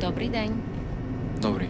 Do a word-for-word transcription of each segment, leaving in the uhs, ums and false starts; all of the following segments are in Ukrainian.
Добрий день. Добрий.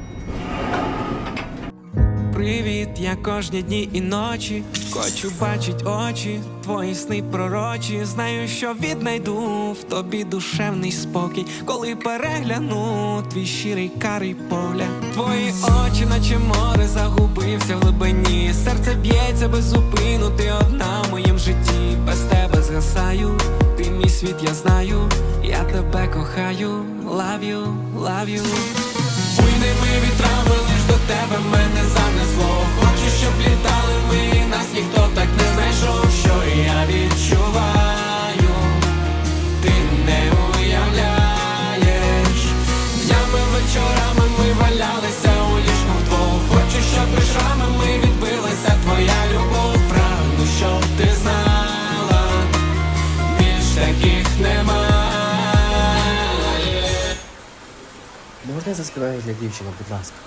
Привіт, я кожні дні і ночі хочу бачить очі, твої сни пророчі. Знаю, що віднайду в тобі душевний спокій, коли перегляну твій щирий карий погляд. Твої очі, наче море, загубився в глибині. Серце б'ється без зупину, ти одна в моїм житті. Без тебе згасаю, ти мій світ, я знаю. Я тебе кохаю, love you, love you. Уйдемо вітрами, лиш до тебе мене занесло. Хочу, щоб літали ми, нас ніхто так не знайшов. Що я відчуваю, ти не уявляєш. Днями, вечорами ми валялися у ліжку вдвох. Хочу, щоб лишами ми відбилася твоя любов. Прагну, щоб ти знала, більш таких немає. Можна я заспіваю для дівчини, будь ласка?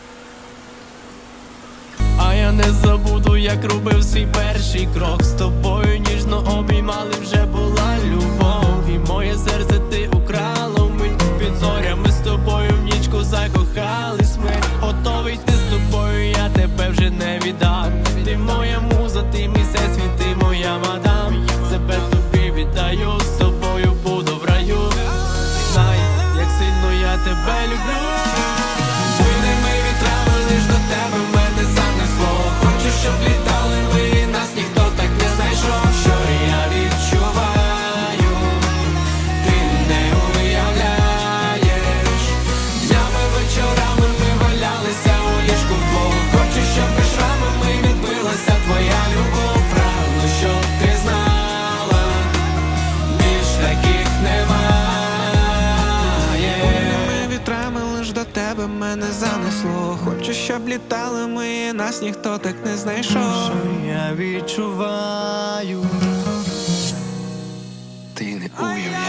А я не забуду, як робив свій перший крок. З тобою ніжно обіймали, вже була любов. І моє серце ти украла вмить. Під зорями з тобою в нічку закохались ми. Готовий йти з тобою, я тебе вже не віддам. Ти моя муза, ти мій всесвіт, ти моя мадам. Себе тобі віддаю, з тобою буду в раю. Знай, як сильно я тебе люблю. Уйдемо вітрами, лиш до тебе мене занесло. Хочу, щоб літали ми, нас ніхто так не знайшов. Що я відчуваю, ти не уявляєш. Днями, вечорами ми валялися у ліжку вдвох. Хочу, щоб шрами ми відбилася твоя любов. Прагну, щоб ти знала, більш таких немає. Уйдемо вітрами, лиш до тебе мене занесло. Хочу, щоб літали ми, нас ніхто так не знайшов. Що я відчуваю, Ти не уявляєш.